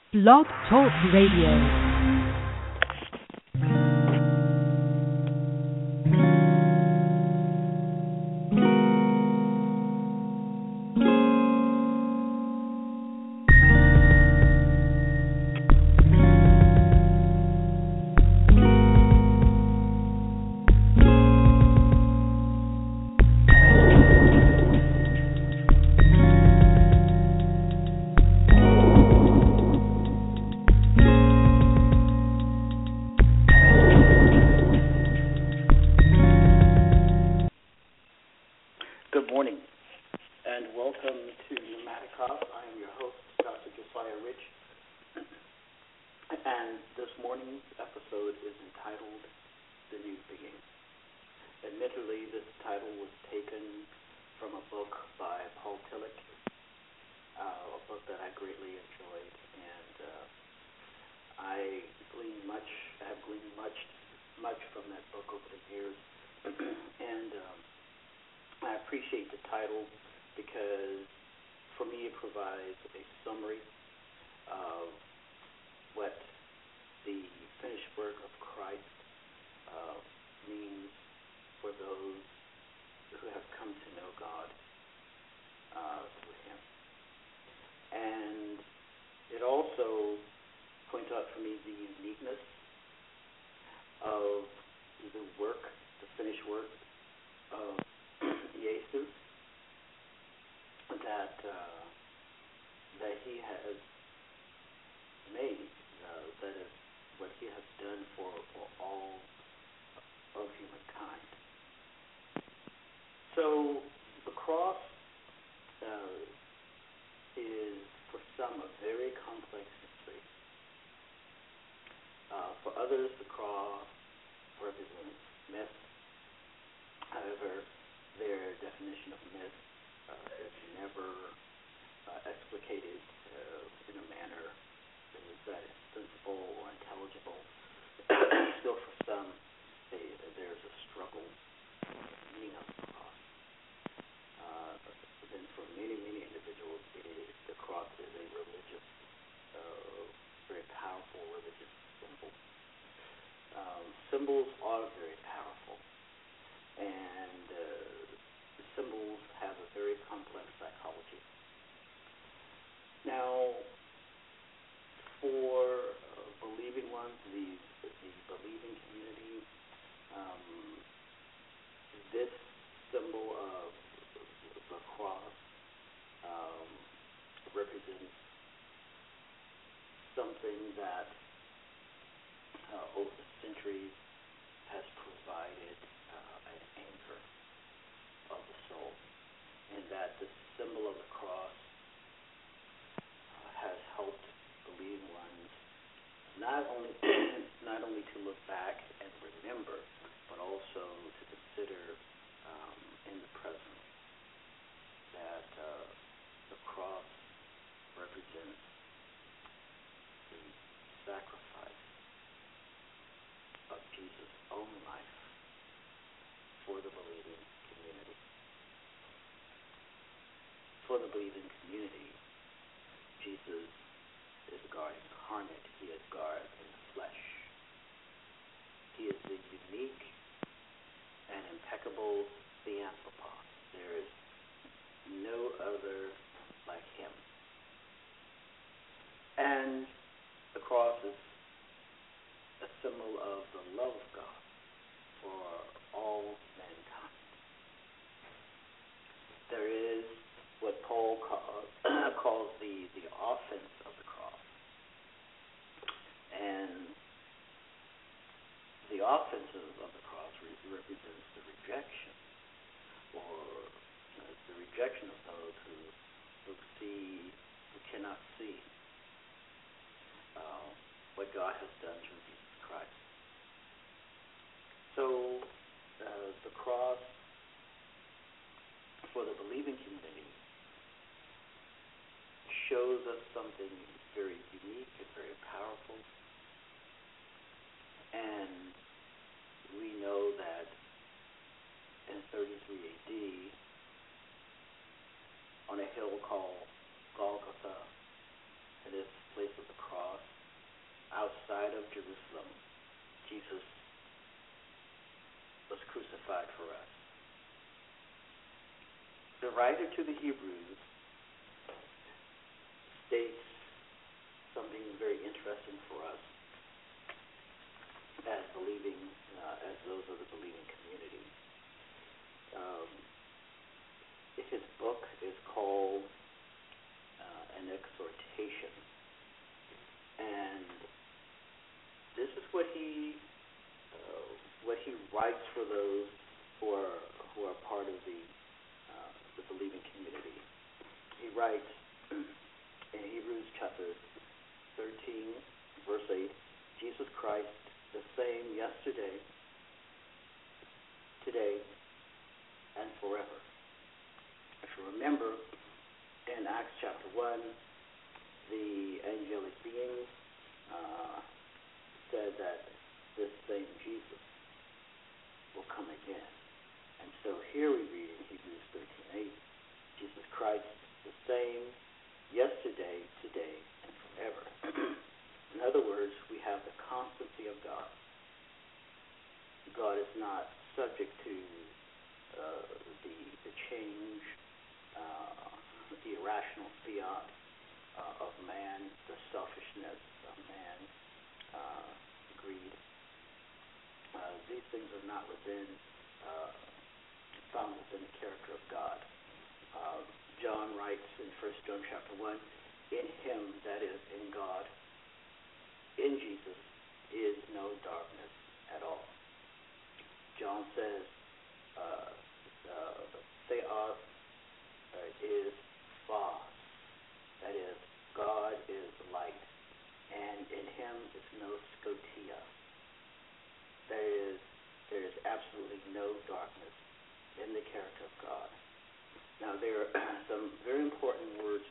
Blog Talk Radio. So the cross is, for some, a very complex history. For others, the cross represents myth. However, their definition of myth is never explicated in a manner that is sensible or intelligible. Still, for some, there's a struggle meaning of the cross. Then for many, many individuals, the cross is a religious, very powerful religious symbol. Symbols are very powerful, and symbols have a very complex psychology. Now, for believing ones, the believing community, this symbol of the cross represents something that over the centuries has provided an anchor of the soul, and that the symbol of the cross has helped believing ones not only to look back and remember, but also to consider in the present that the cross represents the sacrifice of Jesus' own life for the believing community. For the believing community, Jesus is God incarnate. He is God in the flesh. He is the unique and impeccable theanthropos. There is no other like him. And the cross is a symbol of the love of God for all mankind. There is what Paul calls the offense of the cross. And the offense of the cross represents the rejection, or the rejection of those who cannot see what God has done through Jesus Christ. So the cross for the believing community shows us something very unique and very powerful. And we know that in 33 AD, on a hill called Golgotha, in this place of the cross, outside of Jerusalem, Jesus was crucified for us. The writer to the Hebrews states something very interesting for us as believing, as those of the believing community. His book is called An Exhortation, and this is what he writes for those who are part of the believing community. He writes in Hebrews chapter 13, verse 8, Jesus Christ, the same yesterday, today, and forever. If you remember, in Acts chapter 1, the angelic being said that this same Jesus will come again. And so here we read in Hebrews 13:8, Jesus Christ, the same yesterday, today, and forever. In other words, we have the constancy of God. God is not subject to the change, the irrational fiat of man, the selfishness of man, greed. These things are not found within the character of God. John writes in 1 John chapter 1, in him, that is, in God, in Jesus, is no darkness at all. John says, Theos is phos, that is, God is light, and in him is no scotia. There is absolutely no darkness in the character of God. Now, there are some very important words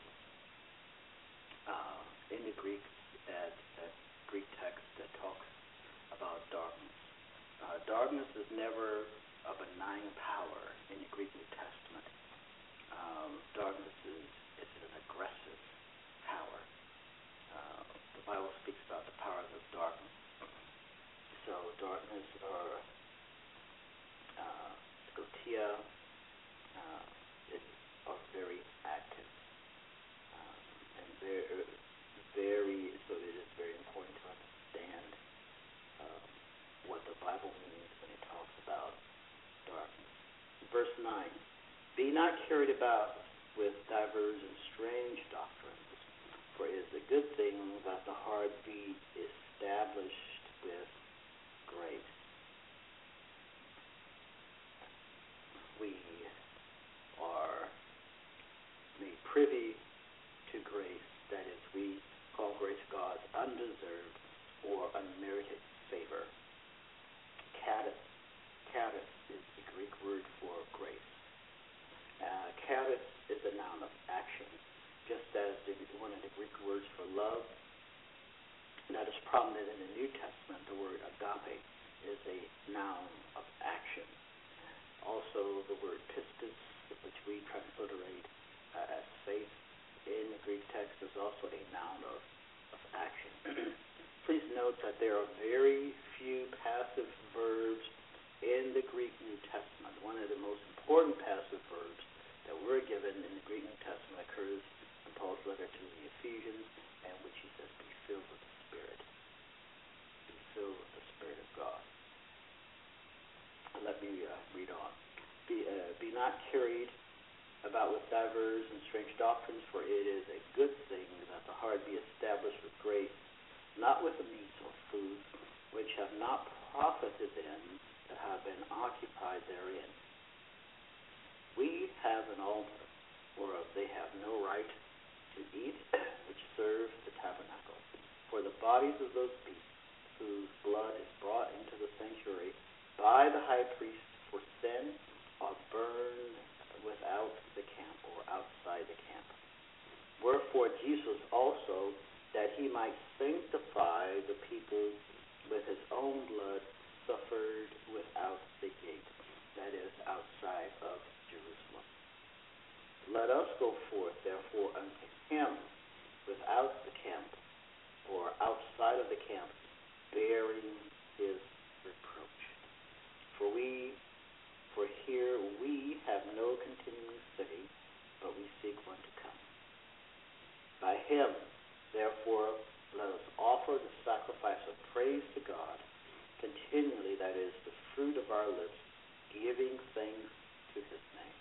in the Greek, at Greek text that talks about darkness. Darkness is never a benign power in the Greek New Testament. Darkness is an aggressive power. The Bible speaks about the powers of darkness. So darkness or scotia are very active, and so it is very important to understand what the Bible means when it talks about darkness. Verse 9, be not carried about with divers and strange doctrines, for it is a good thing that the heart be established with grace. We are made privy to grace, that is, we call grace God's undeserved or unmerited favor. Charis is the Greek word for grace. Charis is a noun of action, just as one of the Greek words for love that is prominent in the New Testament, the word agape, is a noun of action. Also, the word pistis, which we transliterate as faith in the Greek text, is also a noun of action. Please note that there are very few passive verbs in the Greek New Testament. One of the most important passive verbs that we're given in the Greek New Testament occurs in Paul's letter to the Ephesians, in which he says, be filled with the Spirit. Be filled with the Spirit of God. Let me read on. Be not carried about with divers and strange doctrines, for it is a good thing that the heart be established with grace, not with the meats or food, which have not profited them that have been occupied therein. We have an altar, whereof they have no right to eat, which serve the tabernacle. For the bodies of those beasts, whose blood is brought into the sanctuary by the high priest for sin, are burned without the camp, or outside the camp. Wherefore Jesus also, that he might sanctify the people with his own blood, suffered without the gate, that is, outside of Jerusalem. Let us go forth, therefore, unto him without the camp, or outside of the camp, him. Therefore, let us offer the sacrifice of praise to God continually, that is, the fruit of our lips, giving thanks to his name.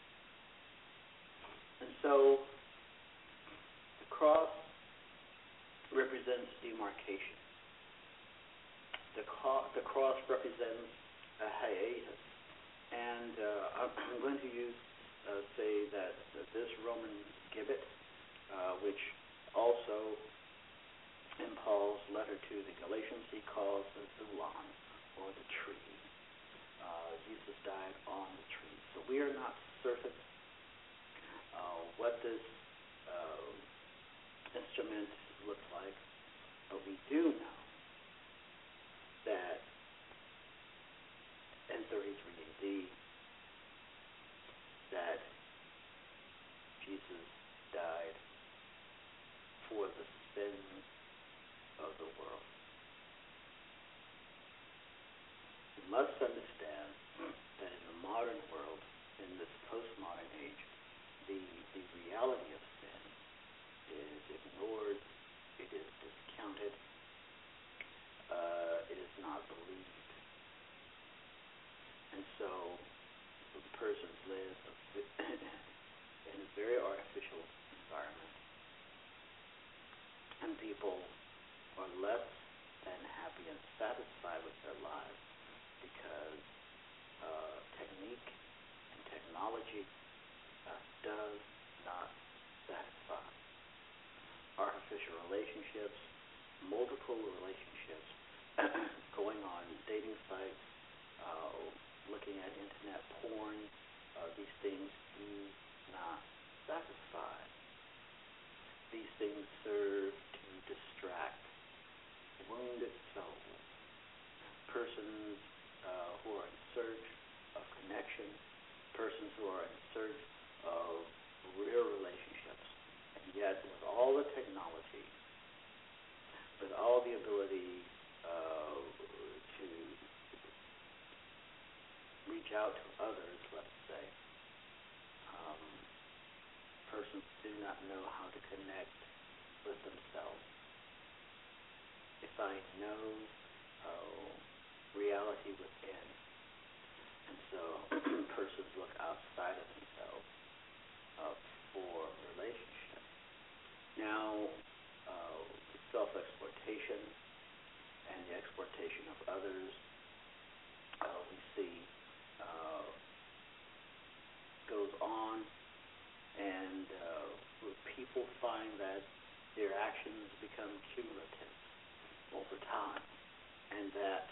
And so, the cross represents demarcation. The cross represents a hiatus. And I'm going to say that this Roman gibbet, which also in Paul's letter to the Galatians he calls the Zulon, or the tree. Jesus died on the tree. So we are not certain what this instrument looks like, but we do know that in 33 AD, that Jesus died for the sins of the world. You must understand that in the modern world, in this postmodern age, the reality of sin is ignored, it is discounted, it is not believed. And so the person lives in a very artificial environment, and people are less than happy and satisfied with their lives because technique and technology does not satisfy. Artificial relationships, multiple relationships, going on dating sites, looking at internet porn, these things do not satisfy. These things serve to distract wounded souls, persons who are in search of connection, persons who are in search of real relationships. And yet, with all the technology, with all the ability to reach out to others, let's say, persons do not know how to connect with themselves. If I know reality within, and so persons look outside of themselves for relationship. Now, self-exploitation and the exploitation of others, we see goes on, and people find that their actions become cumulative over time, and that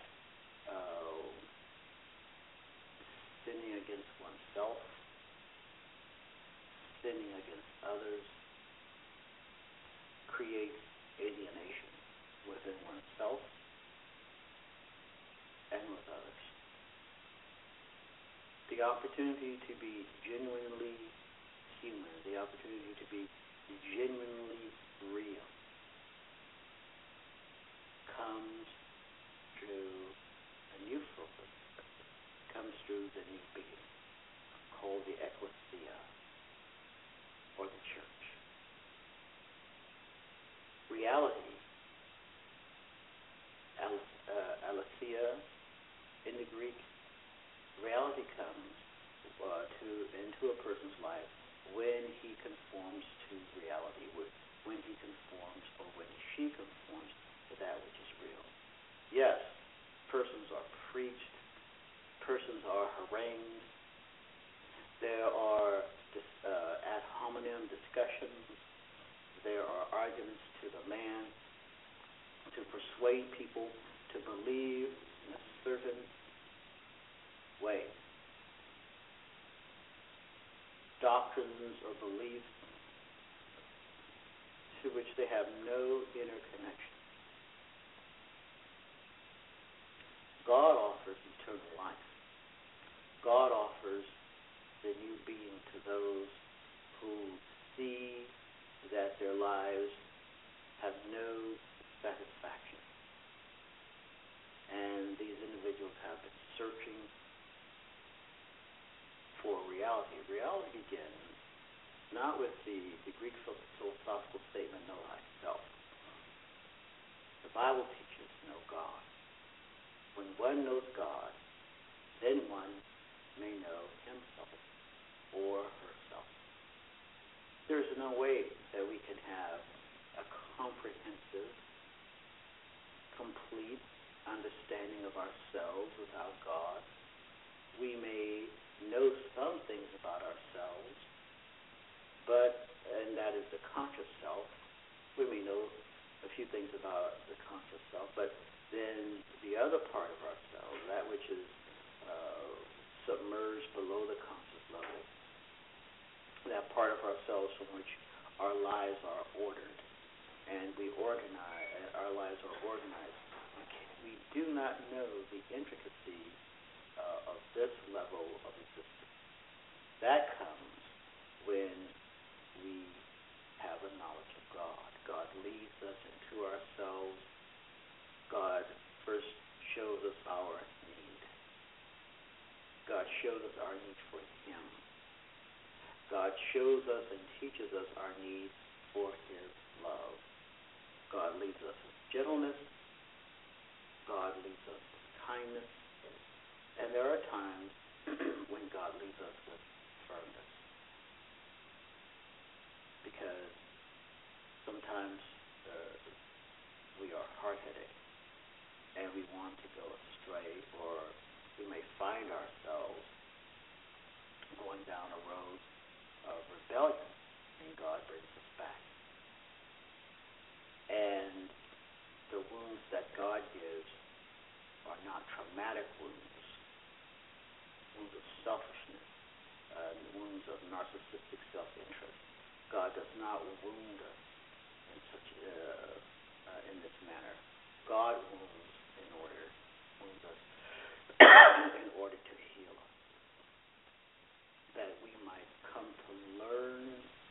sinning against oneself, sinning against others, creates alienation within oneself and with others. The opportunity to be genuinely human, the opportunity to be genuinely real, comes through a new focus, comes through the new being, called the ecclesia, or the church. Reality, aletheia in the Greek, reality comes into a person's life when he conforms to reality, when he conforms or when she conforms to that which is real. Yes, persons are preached, persons are harangued, there are ad hominem discussions, there are arguments to the man to persuade people to believe in a certain way. Doctrines or beliefs to which they have no inner connection. God offers eternal life. God offers the new being to those who see that their lives have no satisfaction. And these individuals have been searching for reality. Reality begins not with the Greek philosophical statement, know thyself. The Bible teaches know God. When one knows God, then one may know himself or herself. There's no way that we can have a comprehensive, complete understanding of ourselves without God. We may know some things about ourselves, and that is the conscious self. We may know a few things about the conscious self, but then the other part of ourselves, that which is submerged below the conscious level, that part of ourselves from which our lives are ordered, and our lives are organized. We do not know the intricacies of this level of existence. That comes when we have a knowledge of God. God leads us into ourselves. God first shows us our need. God shows us our need for him. God shows us and teaches us our need for his love. God leads us with gentleness. God leads us with kindness. And there are times when God leads us with firmness. Because sometimes we are hard-headed and we want to go astray, or we may find ourselves going down a road of rebellion, and God brings us back. And the wounds that God gives are not traumatic wounds of selfishness, wounds of narcissistic self-interest. God does not wound us in this manner. God wounds us in order to heal us, that we might come to learn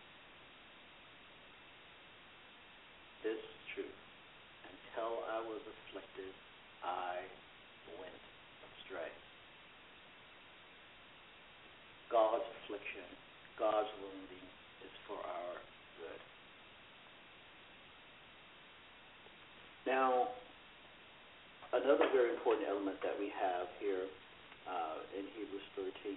this truth. Until I was afflicted, I went astray. God's affliction, God's wounding is for our good. Now, another very important element that we have here in Hebrews 13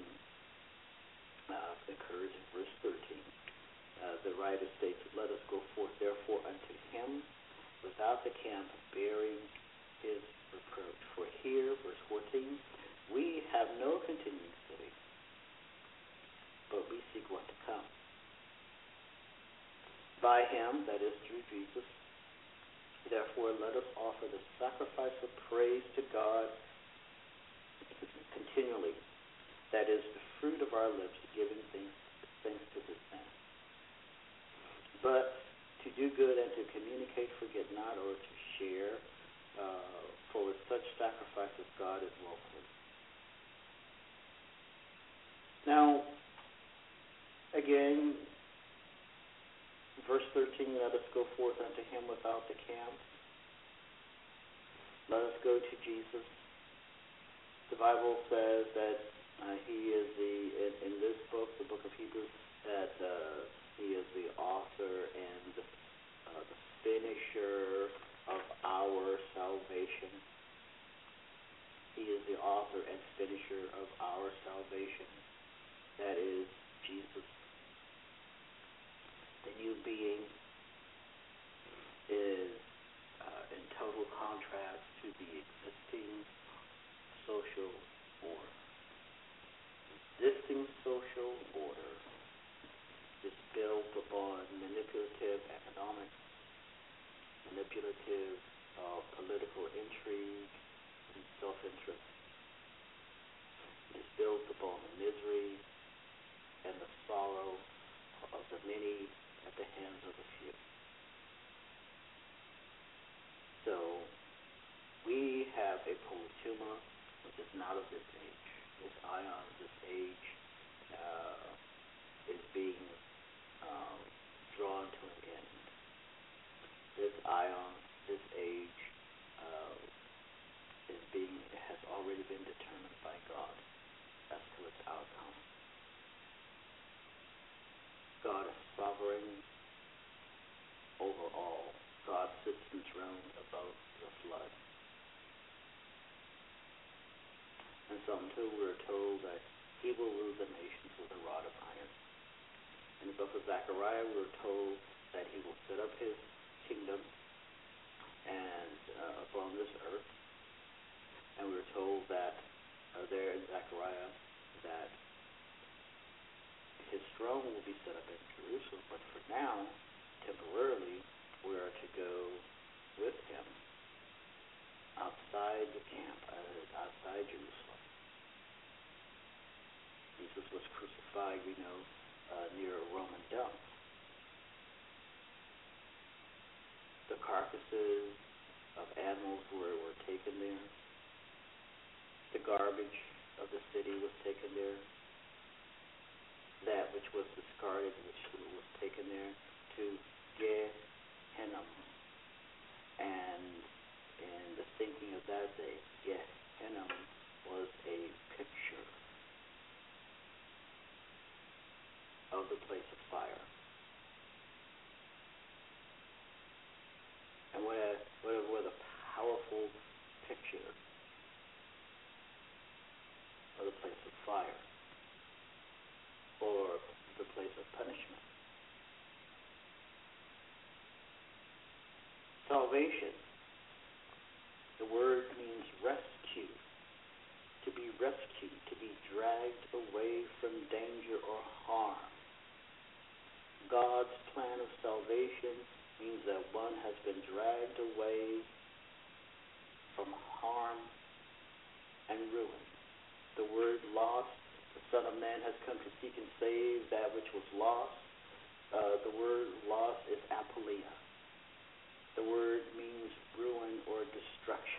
occurs in verse 13. The writer states, "Let us go forth therefore unto him without the camp, bearing his reproach. For here," verse 14, "we have no continuing city, but we seek one to come. By him," that is through Jesus, "therefore let us offer the sacrifice of praise to God continually, that is the fruit of our lips, giving thanks to his name. But to do good and to communicate, forget not, or to share, for with such sacrifices God is well pleased." Now, again, verse 13, "Let us go forth unto him without the camp." Let us go to Jesus. The Bible says that he is in this book, the book of Hebrews, that he is the author and the finisher of our salvation. He is the author and finisher of our salvation. That is Jesus. The new being is in total contrast to the existing social order. Existing social order is built upon manipulative economics, manipulative political intrigue, and self-interest. It is built upon the misery and the sorrow of the many at the hands of the few. So, we have a politeuma which is not of this age. This ion, this age, is being drawn to an end. This ion, this age, has already been determined by God as to its outcome. God is Psalm 2, we're told that he will rule the nations with a rod of iron. In the book of Zechariah, we're told that he will set up his kingdom and upon this earth. And we're told that there in Zechariah that his throne will be set up in Jerusalem, but for now, temporarily, we are to go with him outside the camp, outside Jerusalem. Jesus was crucified, near a Roman dump. The carcasses of animals were taken there. The garbage of the city was taken there. That which was discarded, which was taken there to Gehenna. And in the thinking of that day, Gehenna was a picture of the place of fire. And what a powerful picture of the place of fire, or the place of punishment. Salvation, the word means rescue, to be rescued, to be dragged away from danger or harm. God's plan of salvation means that one has been dragged away from harm and ruin. The word lost, the Son of Man has come to seek and save that which was lost. The word lost is apoleia. The word means ruin or destruction.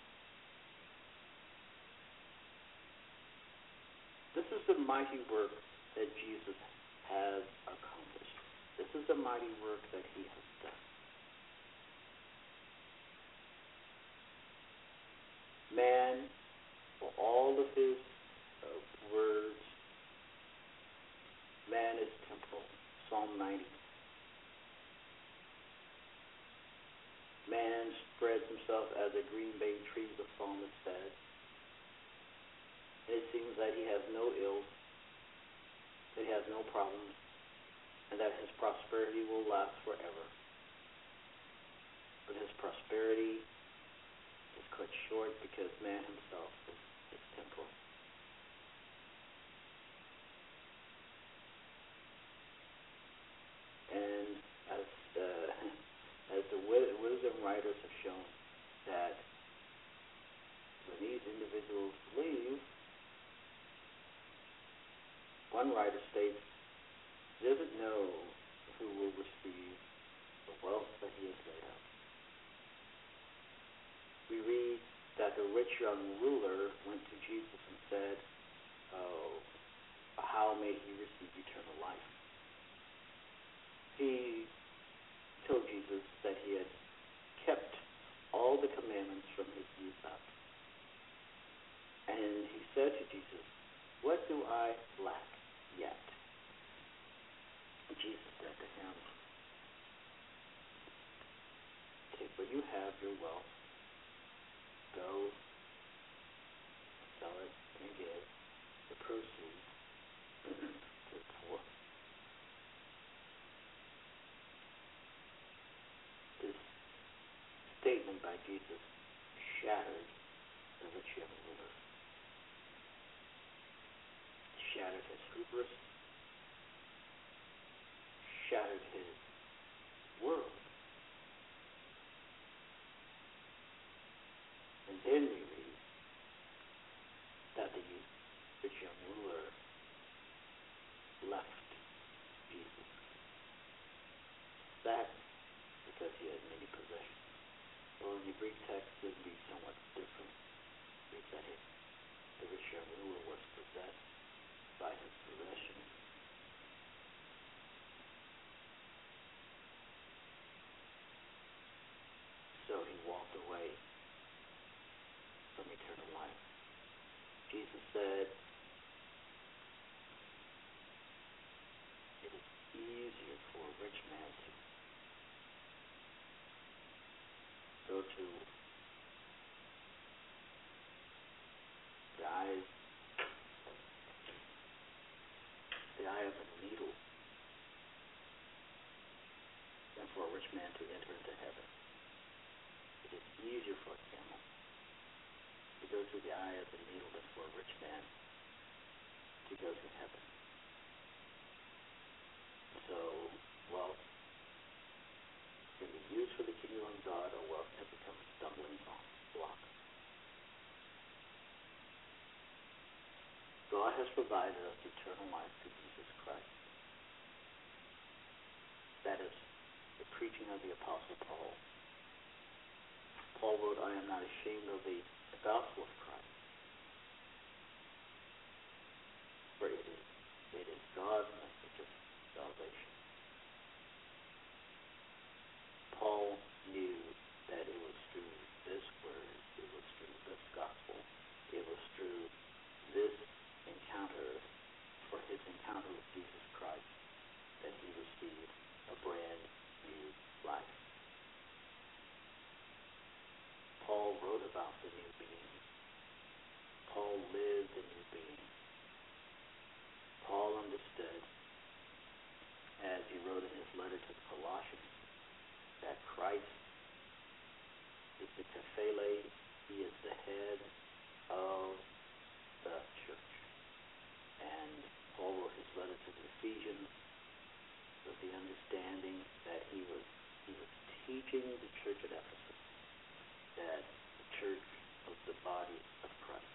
This is the mighty work that Jesus has accomplished. This is the mighty work that he has done. Man, for all of his words, man is temporal. Psalm 90. Man spreads himself as a green bay tree, the psalmist said. It seems that he has no ills, that he has no problems, and that his prosperity will last forever. But his prosperity is cut short because man himself is temporal. And as the wisdom writers have shown, that when these individuals leave, one writer states, he doesn't know who will receive the wealth that he has laid up. We read that the rich young ruler went to Jesus and said, how may he receive eternal life? He told Jesus that he had kept all the commandments from his youth up. And he said to Jesus, what do I lack yet? And Jesus said to him, take what you have, your wealth, go, sell it, and give the proceeds to the poor. This statement by Jesus shattered the rich young ruler. Shattered his hubris, shattered his world. And then we read that the rich young ruler left Jesus. That because he had many possessions. Well, in the Greek text, it would be somewhat different. It said the rich young ruler was possessed by his possessions. So he walked away from eternal life. Jesus said, it is easier for a rich man to go to the eyes rich man to enter into heaven. It is easier for a camel to go through the eye of the needle than for a rich man to go to heaven. So, wealth can be used for the kingdom of God, or wealth can become a stumbling block. God has provided us eternal life through Jesus Christ. That is the preaching of the Apostle Paul. Paul wrote, I am not ashamed of the gospel of Christ, for it is God's message of salvation. Paul knew that it was through this word, it was through this gospel, it was through this encounter, for his encounter with Jesus Christ, that he received a brand new life. Paul wrote about the new being. Paul lived the new being. Paul understood, as he wrote in his letter to the Colossians, that Christ is the kephale, he is the head of the church. And Paul wrote his letter to the Ephesians with the understanding that he was teaching the church at Ephesus that the church was the body of Christ.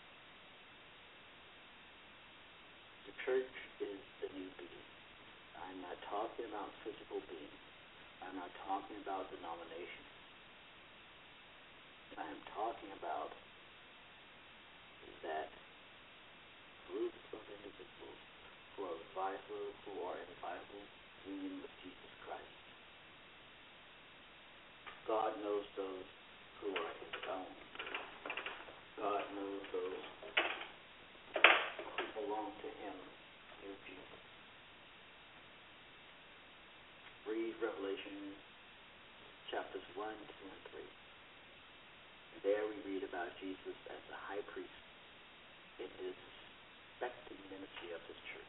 The church is the new being. I'm not talking about physical being. I'm not talking about denominations. I am talking about that group of individuals who are in vital union with Jesus Christ. God knows those who are his own. God knows those who belong to him through Jesus. Read Revelation chapters 1, 2, and 3. And there we read about Jesus as the high priest in his expecting ministry of his church.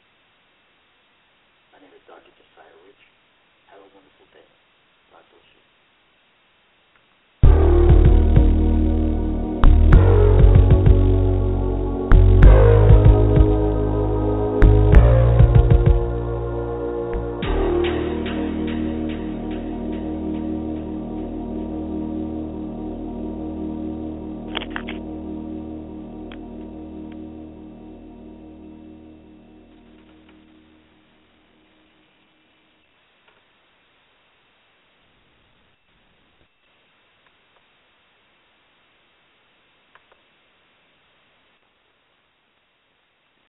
My name is Dr. Josiah Rich. Have a wonderful day. God bless you.